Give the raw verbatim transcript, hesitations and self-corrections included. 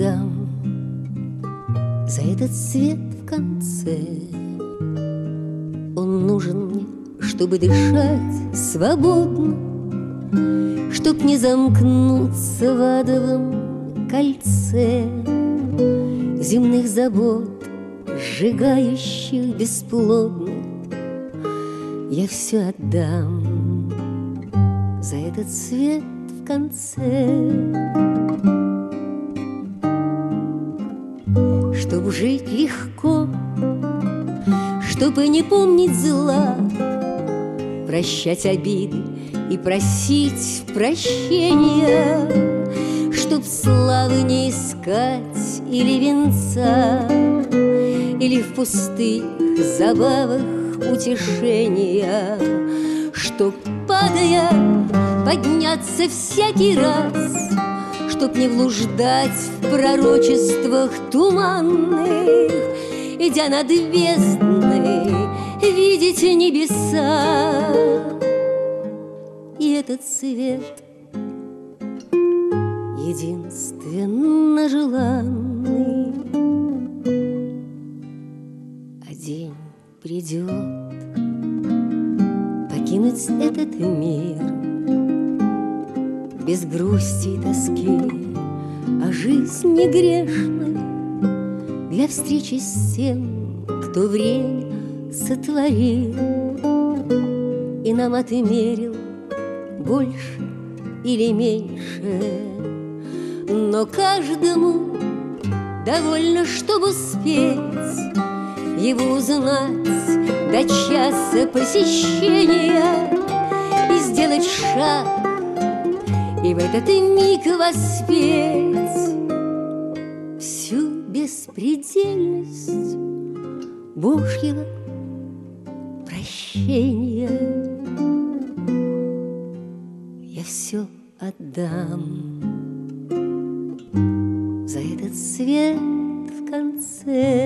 отдам за этот свет в конце. Он нужен мне, чтобы дышать свободно, чтоб не замкнуться в адовом кольце земных забот, сжигающих бесплодно. Я все отдам за этот свет в конце, чтоб жить легко, чтобы не помнить зла, прощать обиды и просить прощения, чтоб славы не искать или венца, или в пустых забавах утешения, чтоб, падая, подняться всякий раз, чтоб не блуждать в пророчествах туманных, идя над бездной, видеть небеса. И этот свет единственно желанный. А день придет покинуть этот мир без грусти и тоски, а жизнь не грешна для встречи с тем, кто время сотворил и нам отмерил больше или меньше. Но каждому довольно, чтобы успеть его узнать до часа посещения и сделать шаг, и в этот миг воспеть всю беспредельность Божьего прощения. Я все отдам за этот свет в конце.